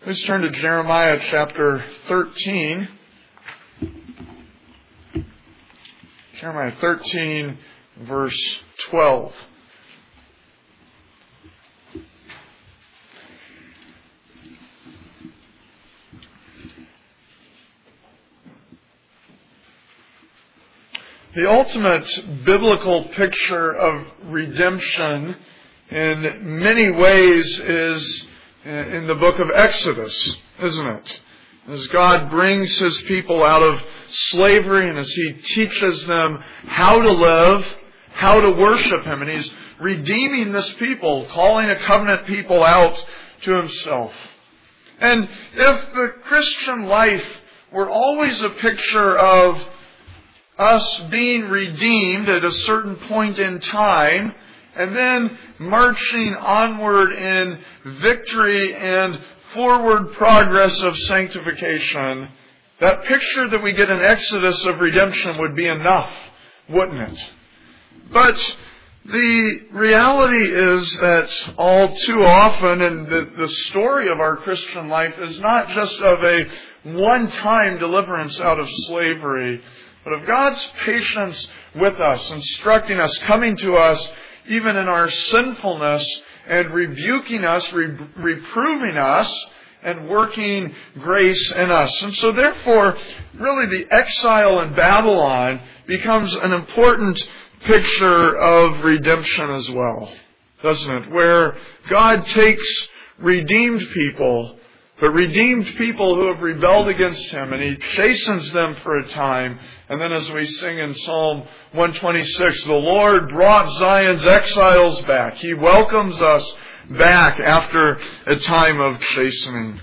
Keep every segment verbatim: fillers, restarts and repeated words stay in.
Let's turn to Jeremiah chapter thirteen. Jeremiah thirteen, verse twelve. The ultimate biblical picture of redemption in many ways is in the book of Exodus, isn't it? As God brings His people out of slavery and as He teaches them how to live, how to worship Him, and He's redeeming this people, calling a covenant people out to Himself. And if the Christian life were always a picture of us being redeemed at a certain point in time, and then marching onward in victory and forward progress of sanctification, that picture that we get in Exodus of redemption would be enough, wouldn't it? But the reality is that all too often, and the, the story of our Christian life is not just of a one-time deliverance out of slavery, but of God's patience with us, instructing us, coming to us even in our sinfulness, and rebuking us, re- reproving us, and working grace in us. And so therefore, really the exile in Babylon becomes an important picture of redemption as well, doesn't it? Where God takes redeemed people, but redeemed people who have rebelled against Him, and He chastens them for a time. And then as we sing in Psalm one twenty-six, the Lord brought Zion's exiles back. He welcomes us back after a time of chastening.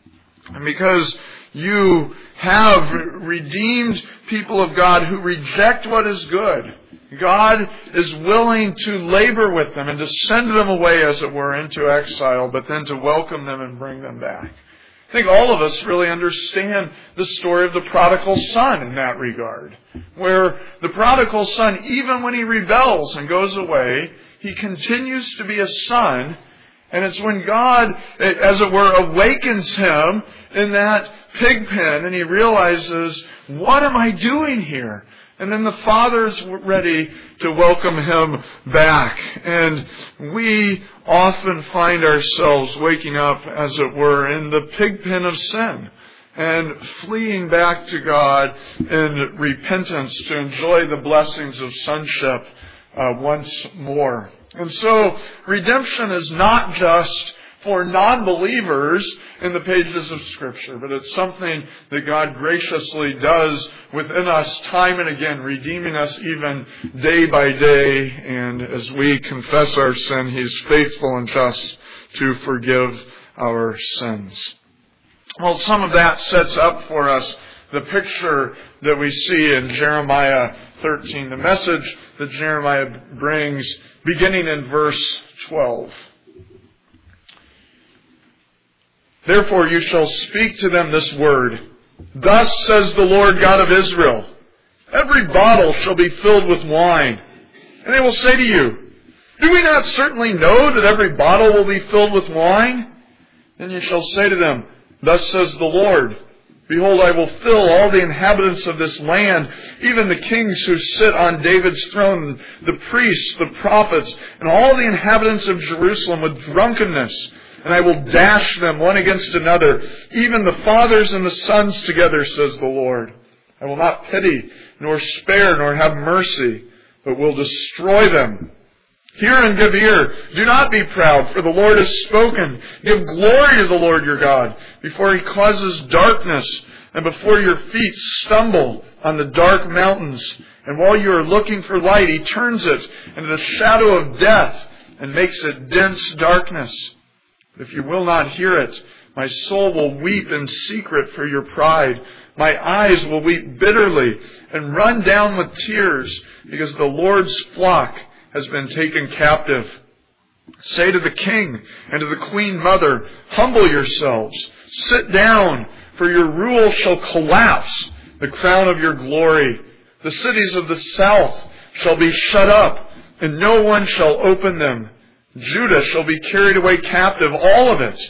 And because you have redeemed people of God who reject what is good, God is willing to labor with them and to send them away, as it were, into exile, but then to welcome them and bring them back. I think all of us really understand the story of the prodigal son in that regard, where the prodigal son, even when he rebels and goes away, he continues to be a son, and it's when God, as it were, awakens him in that pig pen, and he realizes, what am I doing here? And then the Father's ready to welcome him back. And we often find ourselves waking up, as it were, in the pig pen of sin and fleeing back to God in repentance to enjoy the blessings of sonship uh, once more. And so redemption is not just for non-believers in the pages of Scripture, but it's something that God graciously does within us time and again, redeeming us even day by day. And as we confess our sin, He's faithful and just to forgive our sins. Well, some of that sets up for us the picture that we see in Jeremiah thirteen, the message that Jeremiah brings, beginning in verse twelve. Therefore you shall speak to them this word. Thus says the Lord God of Israel, every bottle shall be filled with wine. And they will say to you, do we not certainly know that every bottle will be filled with wine? Then you shall say to them, thus says the Lord, behold, I will fill all the inhabitants of this land, even the kings who sit on David's throne, the priests, the prophets, and all the inhabitants of Jerusalem with drunkenness. And I will dash them one against another, even the fathers and the sons together, says the Lord. I will not pity, nor spare, nor have mercy, but will destroy them. Hear and give ear. Do not be proud, for the Lord has spoken. Give glory to the Lord your God, before He causes darkness, and before your feet stumble on the dark mountains. And while you are looking for light, He turns it into the shadow of death, and makes it dense darkness. If you will not hear it, my soul will weep in secret for your pride. My eyes will weep bitterly and run down with tears, because the Lord's flock has been taken captive. Say to the king and to the queen mother, humble yourselves. Sit down, for your rule shall collapse, the crown of your glory. The cities of the south shall be shut up, and no one shall open them. Judah shall be carried away captive, all of it.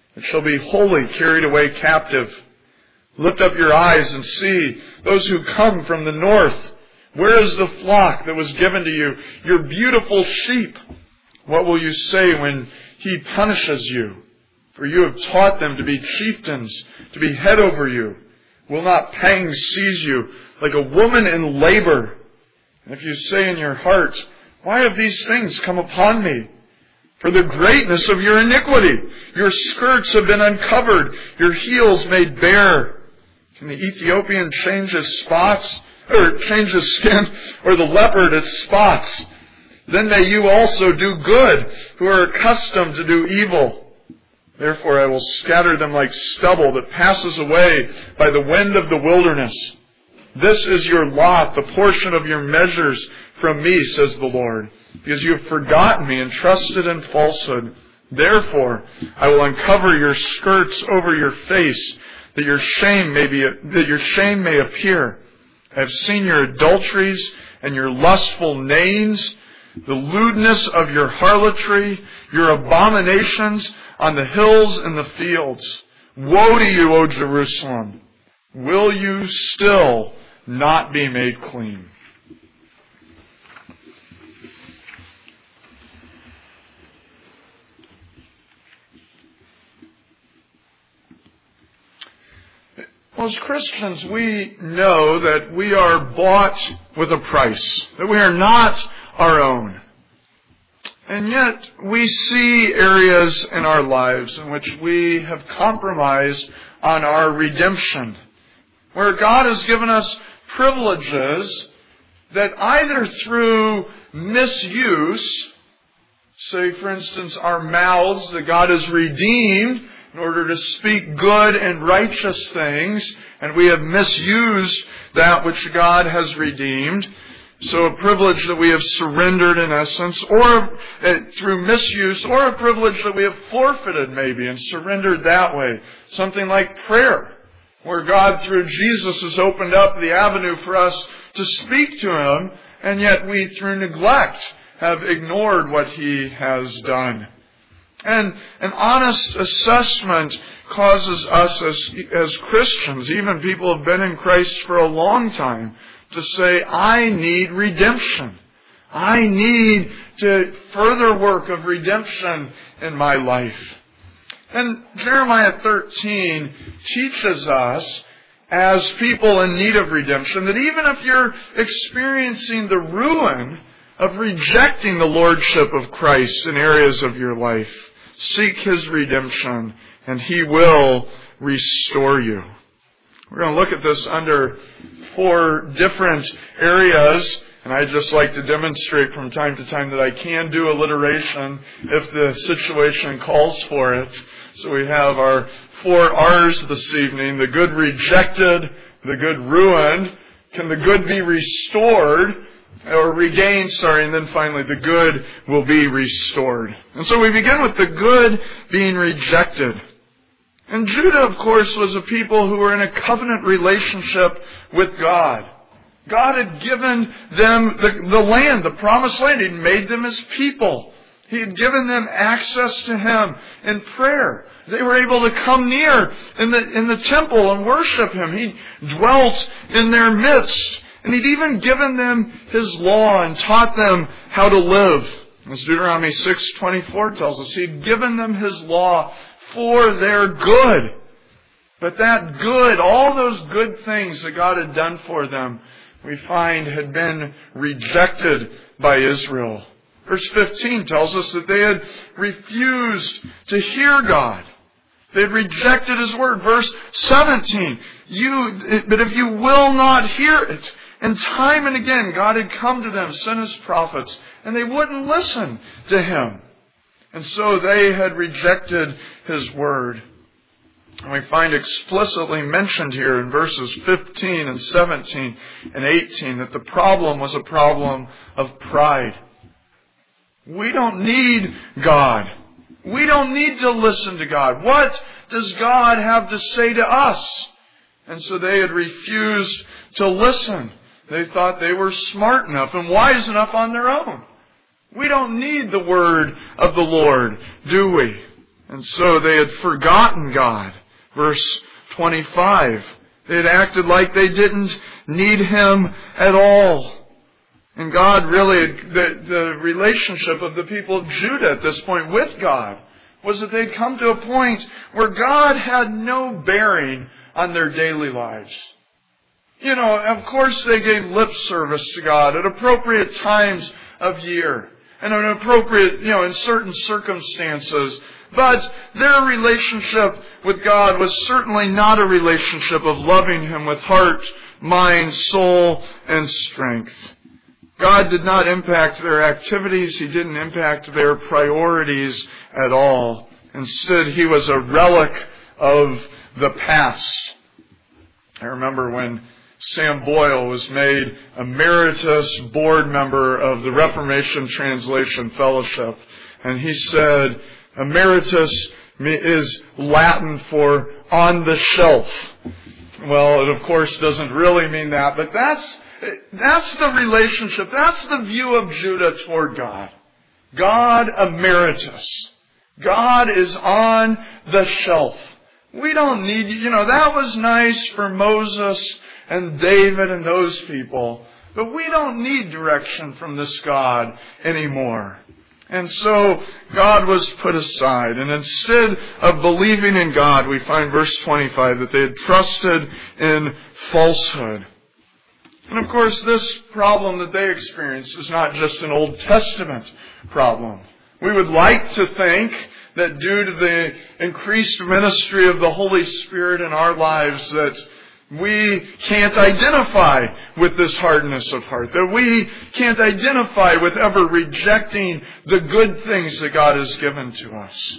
It shall be wholly carried away captive. Lift up your eyes and see those who come from the north. Where is the flock that was given to you, your beautiful sheep? What will you say when he punishes you? For you have taught them to be chieftains, to be head over you. Will not pangs seize you like a woman in labor? And if you say in your heart, why have these things come upon me? For the greatness of your iniquity, your skirts have been uncovered, your heels made bare. Can the Ethiopian change his spots, or change his skin, or the leopard its spots? Then may you also do good, who are accustomed to do evil. Therefore I will scatter them like stubble that passes away by the wind of the wilderness. This is your lot, the portion of your measures from me, says the Lord, because you have forgotten me and trusted in falsehood. Therefore I will uncover your skirts over your face, that your shame may be that your shame may appear. I have seen your adulteries and your lustful neighings, the lewdness of your harlotry, your abominations on the hills and the fields. Woe to you, O Jerusalem! Will you still not be made clean? Well, as Christians, we know that we are bought with a price, that we are not our own. And yet, we see areas in our lives in which we have compromised on our redemption, where God has given us privileges that either through misuse, say for instance our mouths that God has redeemed in order to speak good and righteous things, and we have misused that which God has redeemed. So a privilege that we have surrendered in essence, or uh, through misuse, or a privilege that we have forfeited maybe and surrendered that way. Something like prayer, where God through Jesus has opened up the avenue for us to speak to Him, and yet we through neglect have ignored what He has done. And an honest assessment causes us as, as Christians, even people who have been in Christ for a long time, to say, I need redemption. I need to further work of redemption in my life. And Jeremiah thirteen teaches us, as people in need of redemption, that even if you're experiencing the ruin of rejecting the lordship of Christ in areas of your life, seek His redemption, and He will restore you. We're going to look at this under four different areas, and I'd just like to demonstrate from time to time that I can do alliteration if the situation calls for it. So we have our four R's this evening: the good rejected, the good ruined, can the good be restored, or regained, sorry, and then finally the good will be restored. And so we begin with the good being rejected. And Judah, of course, was a people who were in a covenant relationship with God. God had given them the, the land, the promised land. He'd made them His people. He had given them access to Him in prayer. They were able to come near in the, in the temple and worship Him. He dwelt in their midst. And He'd even given them His law and taught them how to live. As Deuteronomy six twenty-four tells us, He'd given them His law for their good. But that good, all those good things that God had done for them, we find had been rejected by Israel. Verse fifteen tells us that they had refused to hear God. They had rejected His word. Verse seventeen, you, but if you will not hear it, and time and again God had come to them, sent His prophets, and they wouldn't listen to Him. And so they had rejected His word. And we find explicitly mentioned here in verses fifteen and seventeen and eighteen that the problem was a problem of pride. We don't need God. We don't need to listen to God. What does God have to say to us? And so they had refused to listen. They thought they were smart enough and wise enough on their own. We don't need the word of the Lord, do we? And so they had forgotten God. Verse twenty-five. They had acted like they didn't need Him at all. And God really, the, the relationship of the people of Judah at this point with God was that they'd come to a point where God had no bearing on their daily lives. You know, of course they gave lip service to God at appropriate times of year and an appropriate, you know, in certain circumstances. But their relationship with God was certainly not a relationship of loving Him with heart, mind, soul, and strength. God did not impact their activities. He didn't impact their priorities at all. Instead, He was a relic of the past. I remember when Sam Boyle was made emeritus board member of the Reformation Translation Fellowship. And he said, emeritus is Latin for on the shelf. Well, it of course doesn't really mean that, but that's that's the relationship, that's the view of Judah toward God. God emeritus. God is on the shelf. We don't need, you know, that was nice for Moses and David and those people, but we don't need direction from this God anymore. And so God was put aside. And instead of believing in God, we find verse twenty-five that they had trusted in falsehood. And of course, this problem that they experienced is not just an Old Testament problem. We would like to think that due to the increased ministry of the Holy Spirit in our lives that we can't identify with this hardness of heart, that we can't identify with ever rejecting the good things that God has given to us.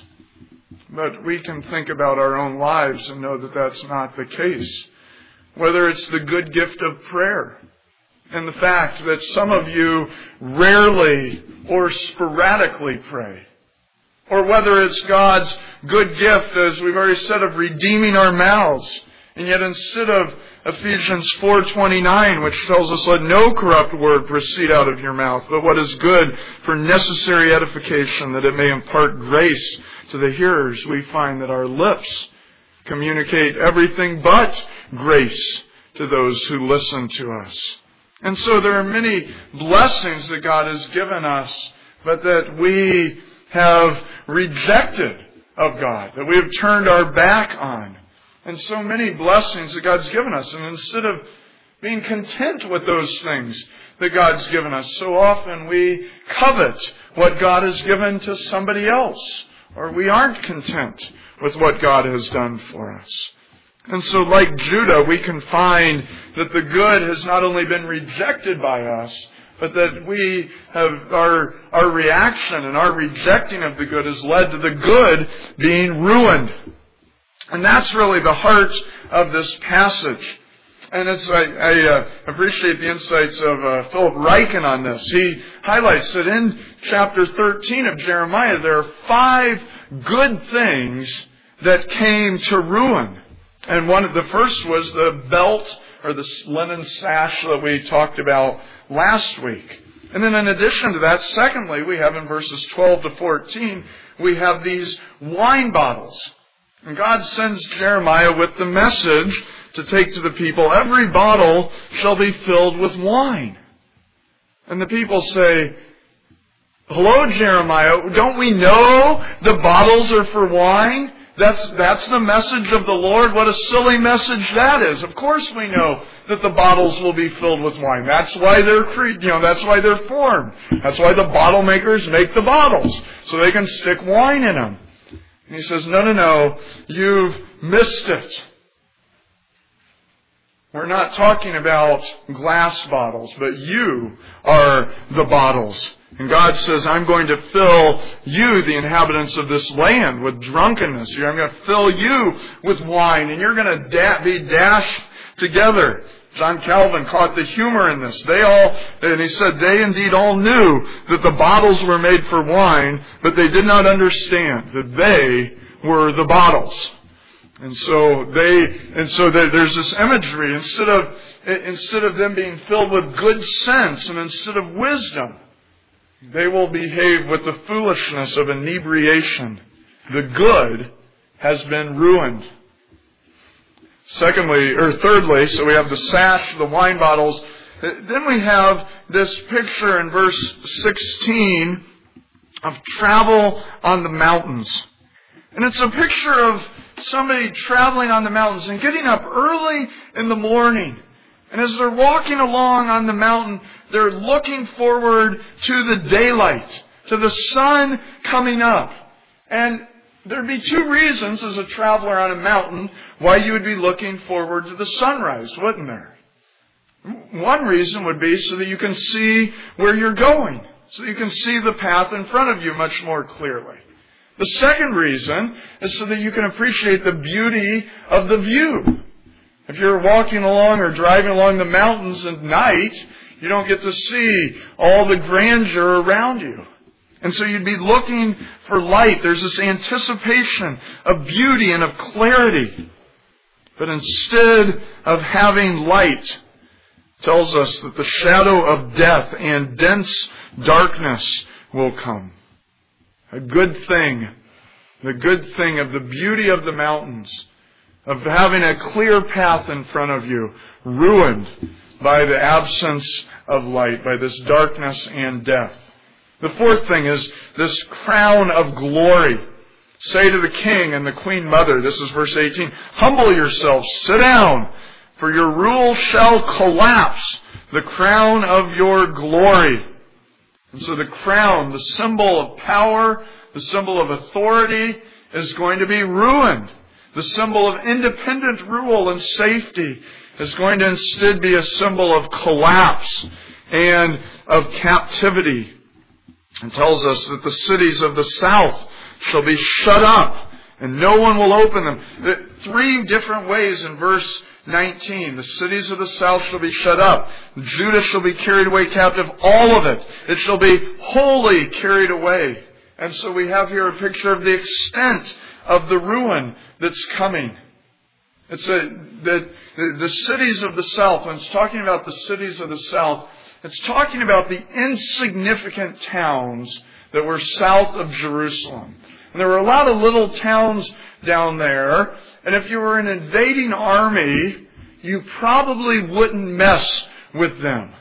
But we can think about our own lives and know that that's not the case. Whether it's the good gift of prayer and the fact that some of you rarely or sporadically pray, or whether it's God's good gift, as we've already said, of redeeming our mouths. And yet instead of Ephesians four twenty-nine, which tells us, let no corrupt word proceed out of your mouth, but what is good for necessary edification, that it may impart grace to the hearers, we find that our lips communicate everything but grace to those who listen to us. And so there are many blessings that God has given us, but that we have rejected of God, that we have turned our back on. And so many blessings that God's given us. And instead of being content with those things that God's given us, so often we covet what God has given to somebody else. Or we aren't content with what God has done for us. And so like Judah, we can find that the good has not only been rejected by us, but that we have our our reaction and our rejecting of the good has led to the good being ruined. And that's really the heart of this passage. And it's, I, I uh, appreciate the insights of uh, Philip Ryken on this. He highlights that in chapter thirteen of Jeremiah, there are five good things that came to ruin. And one of the first was the belt or the linen sash that we talked about last week. And then in addition to that, secondly, we have in verses twelve to fourteen, we have these wine bottles. And God sends Jeremiah with the message to take to the people, every bottle shall be filled with wine. And the people say, hello, Jeremiah, don't we know the bottles are for wine? That's, that's the message of the Lord. What a silly message that is. Of course we know that the bottles will be filled with wine. That's why they're, cre- you know, that's why they're formed. That's why the bottle makers make the bottles, so they can stick wine in them. And he says, no, no, no, you've missed it. We're not talking about glass bottles, but you are the bottles. And God says, I'm going to fill you, the inhabitants of this land, with drunkenness. I'm going to fill you with wine, and you're going to da- be dashed together. John Calvin caught the humor in this. They all, and he said, they indeed all knew that the bottles were made for wine, but they did not understand that they were the bottles. And so they, and so there's this imagery. Instead of instead of them being filled with good sense and instead of wisdom, they will behave with the foolishness of inebriation The good has been ruined. Secondly, or thirdly, so we have the sash, the wine bottles. Then we have this picture in verse sixteen of travel on the mountains. And it's a picture of somebody traveling on the mountains and getting up early in the morning. And as they're walking along on the mountain, they're looking forward to the daylight, to the sun coming up. And there'd be two reasons as a traveler on a mountain why you would be looking forward to the sunrise, wouldn't there? One reason would be so that you can see where you're going, so that you can see the path in front of you much more clearly. The second reason is so that you can appreciate the beauty of the view. If you're walking along or driving along the mountains at night, you don't get to see all the grandeur around you. And so you'd be looking for light. There's this anticipation of beauty and of clarity. But instead of having light, tells us that the shadow of death and dense darkness will come. A good thing, the good thing of the beauty of the mountains, of having a clear path in front of you, ruined by the absence of light, by this darkness and death. The fourth thing is this crown of glory. Say to the king and the queen mother, this is verse eighteen, humble yourselves, sit down, for your rule shall collapse, the crown of your glory. And so the crown, the symbol of power, the symbol of authority, is going to be ruined. The symbol of independent rule and safety is going to instead be a symbol of collapse and of captivity. It tells us that the cities of the south shall be shut up and no one will open them. Three different ways in verse nineteen. The cities of the south shall be shut up. Judah shall be carried away captive. All of it. It shall be wholly carried away. And so we have here a picture of the extent of the ruin that's coming. It's a, that the, the cities of the south, when it's talking about the cities of the south, it's talking about the insignificant towns that were south of Jerusalem. And there were a lot of little towns down there. And if you were an invading army, you probably wouldn't mess with them.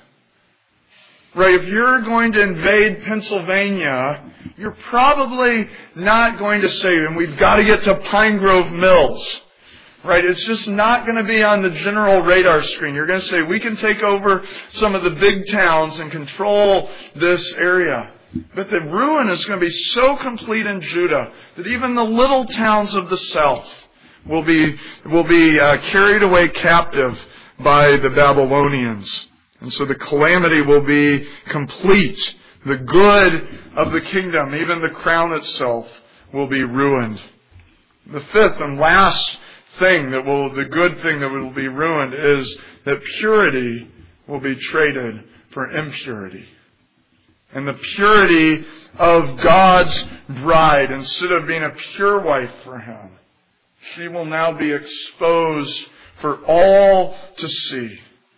Right? If you're going to invade Pennsylvania, you're probably not going to say, and we've got to get to Pine Grove Mills. Right? It's just not going to be on the general radar screen. You're going to say, we can take over some of the big towns and control this area. But the ruin is going to be so complete in Judah that even the little towns of the south will be will be uh, carried away captive by the Babylonians. And so the calamity will be complete. The good of the kingdom, even the crown itself, will be ruined. The fifth and last thing that will, the good thing that will be ruined is that purity will be traded for impurity. And the purity of God's bride, instead of being a pure wife for Him, she will now be exposed for all to see.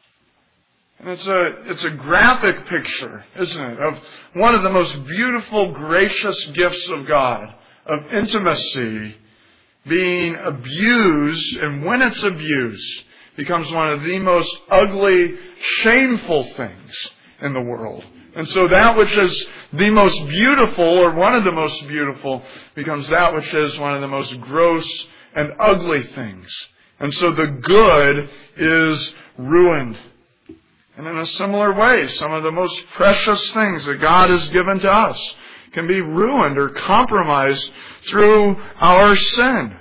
And it's a, it's a graphic picture, isn't it, of one of the most beautiful, gracious gifts of God, of intimacy, being abused, and when it's abused, becomes one of the most ugly, shameful things in the world. And so that which is the most beautiful, or one of the most beautiful, becomes that which is one of the most gross and ugly things. And so the good is ruined. And in a similar way, some of the most precious things that God has given to us can be ruined or compromised through our sin.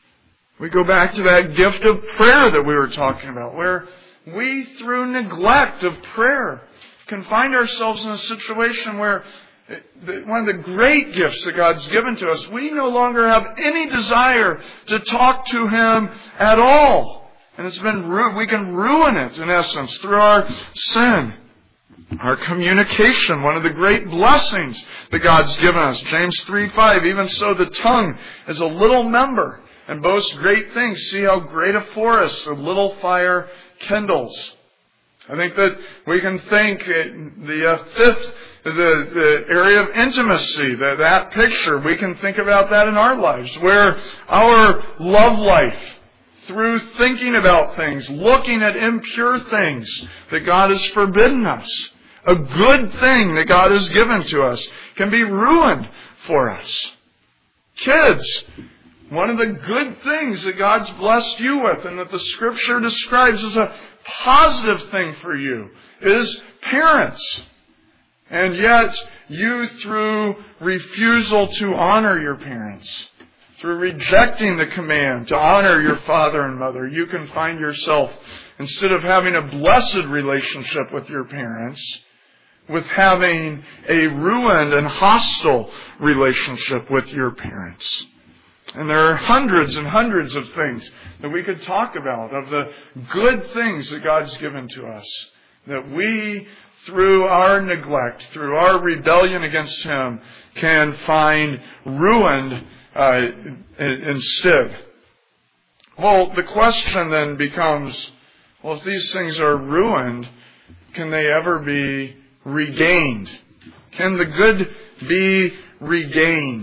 We go back to that gift of prayer that we were talking about, where we, through neglect of prayer, can find ourselves in a situation where one of the great gifts that God's given to us, we no longer have any desire to talk to Him at all. And it's been we can ruin it, in essence, through our sin. Our communication, one of the great blessings that God's given us. James three five, even so the tongue is a little member and boasts great things. See how great a forest a little fire kindles. I think that we can think the uh, fifth the, the area of intimacy, that, that picture, we can think about that in our lives, where our love life, through thinking about things, looking at impure things that God has forbidden us, a good thing that God has given to us, can be ruined for us. Kids, one of the good things that God's blessed you with and that the Scripture describes as a positive thing for you is parents. And yet, you, through refusal to honor your parents, through rejecting the command to honor your father and mother, you can find yourself, instead of having a blessed relationship with your parents, with having a ruined and hostile relationship with your parents. And there are hundreds and hundreds of things that we could talk about, of the good things that God's given to us, that we, through our neglect, through our rebellion against Him, can find ruined uh, instead. Well, the question then becomes, well, if these things are ruined, can they ever be regained? Can the good be regained?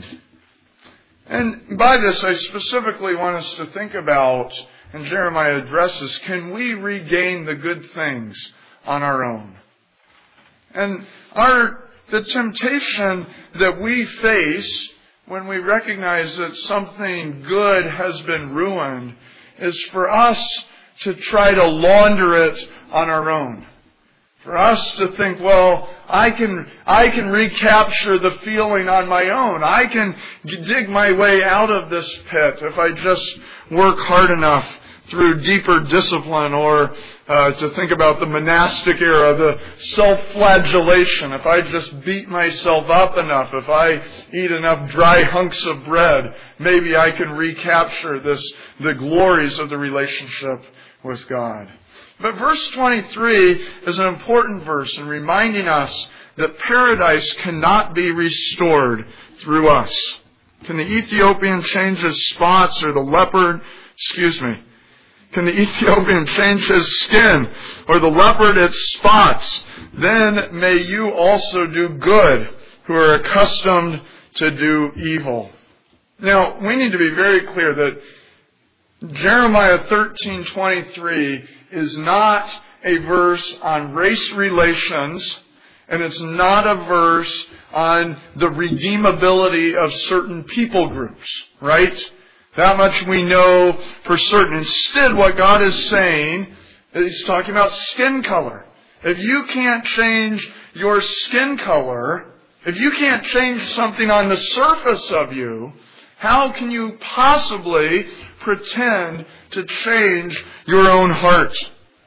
And by this, I specifically want us to think about, and Jeremiah addresses, can we regain the good things on our own? And our the temptation that we face when we recognize that something good has been ruined is for us to try to launder it on our own. For us to think, well, I can I can recapture the feeling on my own. I can dig my way out of this pit if I just work hard enough through deeper discipline, or uh, to think about the monastic era, the self-flagellation. If I just beat myself up enough, if I eat enough dry hunks of bread, maybe I can recapture this, the glories of the relationship with God. But verse twenty-three is an important verse in reminding us that paradise cannot be restored through us. Can the Ethiopian change his spots, or the leopard, excuse me, can the Ethiopian change his skin, or the leopard its spots? Then may you also do good, who are accustomed to do evil. Now, we need to be very clear that Jeremiah thirteen twenty-three is not a verse on race relations, and it's not a verse on the redeemability of certain people groups, right? That much we know for certain. Instead, what God is saying is He's talking about skin color. If you can't change your skin color, if you can't change something on the surface of you, how can you possibly pretend to change your own heart?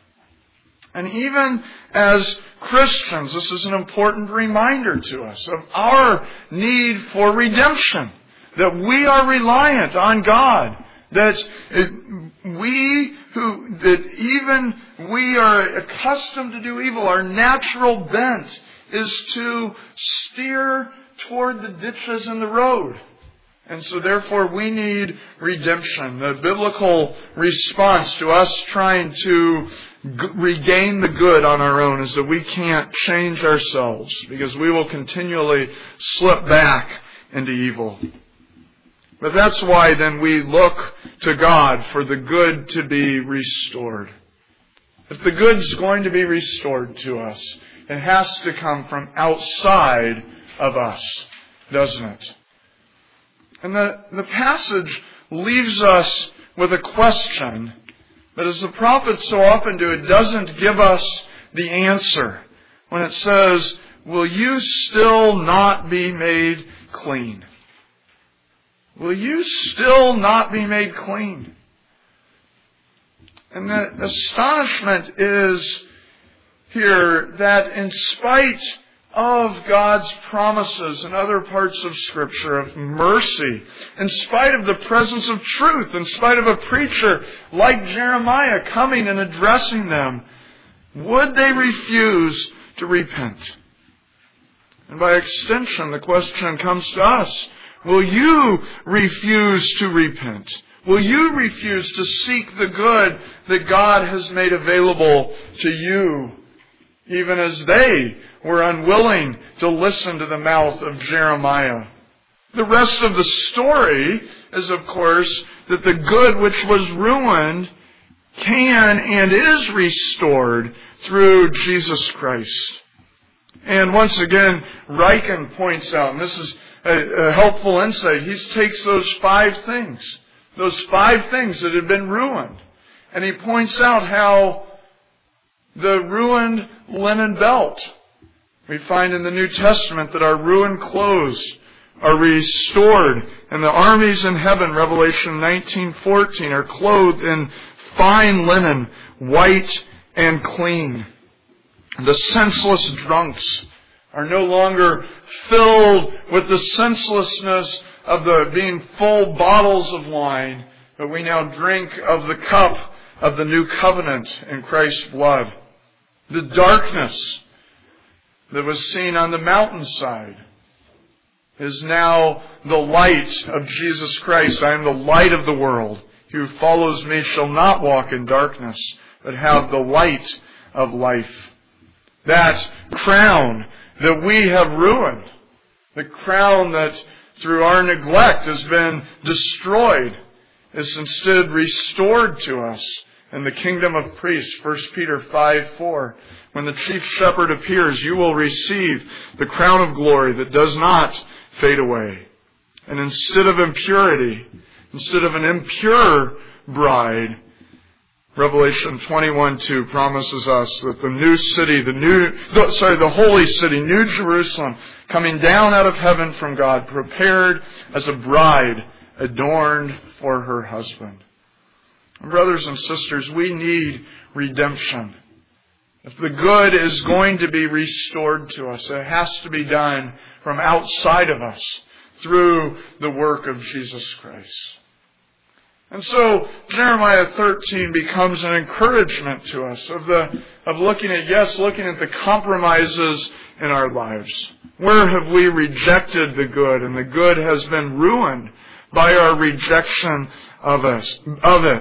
And even as Christians, this is an important reminder to us of our need for redemption. That we are reliant on God. That it, we who, that even we are accustomed to do evil, our natural bent is to steer toward the ditches in the road. And so therefore we need redemption. The biblical response to us trying to g- regain the good on our own is that we can't change ourselves, because we will continually slip back into evil. But that's why then we look to God for the good to be restored. If the good's going to be restored to us, it has to come from outside of us, doesn't it? And the, the passage leaves us with a question, but as the prophets so often do, it doesn't give us the answer. When it says, will you still not be made clean? Will you still not be made clean? And the astonishment is here that in spite of God's promises in other parts of Scripture of mercy, in spite of the presence of truth, in spite of a preacher like Jeremiah coming and addressing them, would they refuse to repent? And by extension, the question comes to us. Will you refuse to repent? Will you refuse to seek the good that God has made available to you, even as they were unwilling to listen to the mouth of Jeremiah. The rest of the story is, of course, that the good which was ruined can and is restored through Jesus Christ. And once again, Ryken points out, and this is a, a helpful insight, he takes those five things, those five things that had been ruined, and he points out how the ruined linen belt, we find in the New Testament that our ruined clothes are restored, and the armies in heaven, Revelation nineteen fourteen, are clothed in fine linen, white and clean. The senseless drunks are no longer filled with the senselessness of the being full bottles of wine, but we now drink of the cup of the new covenant in Christ's blood. The darkness that was seen on the mountainside is now the light of Jesus Christ. I am the light of the world. He who follows me shall not walk in darkness, but have the light of life. That crown that we have ruined, the crown that through our neglect has been destroyed, is instead restored to us in the kingdom of priests. First Peter five four. When the chief shepherd appears, you will receive the crown of glory that does not fade away. And instead of impurity, instead of an impure bride, Revelation twenty-one two promises us that the new city, the new, the, sorry, the holy city, New Jerusalem, coming down out of heaven from God, prepared as a bride adorned for her husband. And brothers and sisters, we need redemption. If the good is going to be restored to us, it has to be done from outside of us through the work of Jesus Christ. And so Jeremiah thirteen becomes an encouragement to us of the of looking at, yes, looking at the compromises in our lives. Where have we rejected the good, and the good has been ruined by our rejection of us of it.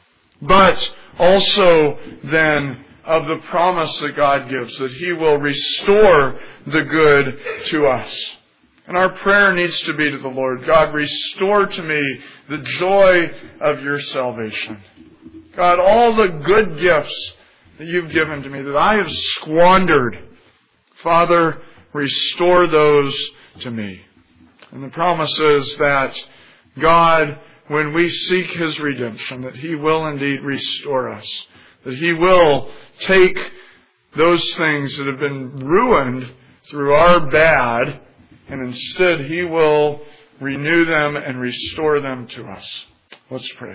But also then of the promise that God gives, that He will restore the good to us. And our prayer needs to be to the Lord, God, restore to me the joy of your salvation. God, all the good gifts that you've given to me, that I have squandered, Father, restore those to me. And the promise is that God, when we seek His redemption, that He will indeed restore us. That He will take those things that have been ruined through our bad, and instead He will renew them and restore them to us. Let's pray.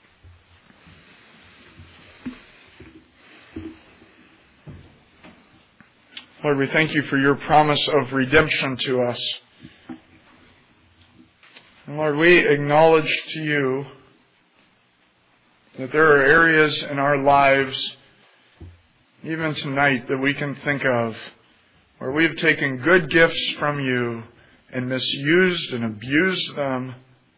Lord, we thank you for your promise of redemption to us. And Lord, we acknowledge to you that there are areas in our lives, even tonight, that we can think of where we've taken good gifts from you and misused and abused them,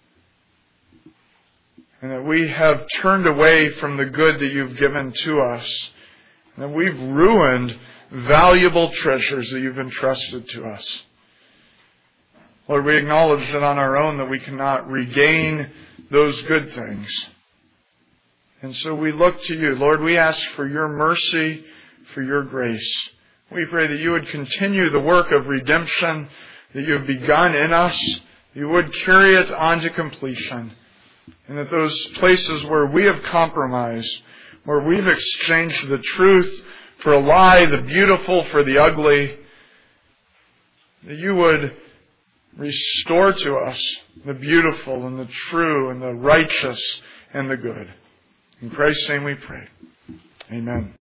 and that we have turned away from the good that you've given to us, and that we've ruined valuable treasures that you've entrusted to us. Lord, we acknowledge that on our own that we cannot regain those good things. And so we look to you. Lord, we ask for your mercy, for your grace. We pray that you would continue the work of redemption that you have begun in us. You would carry it on to completion. And that those places where we have compromised, where we've exchanged the truth for a lie, the beautiful for the ugly, that you would restore to us the beautiful and the true and the righteous and the good. In Christ's name we pray. Amen.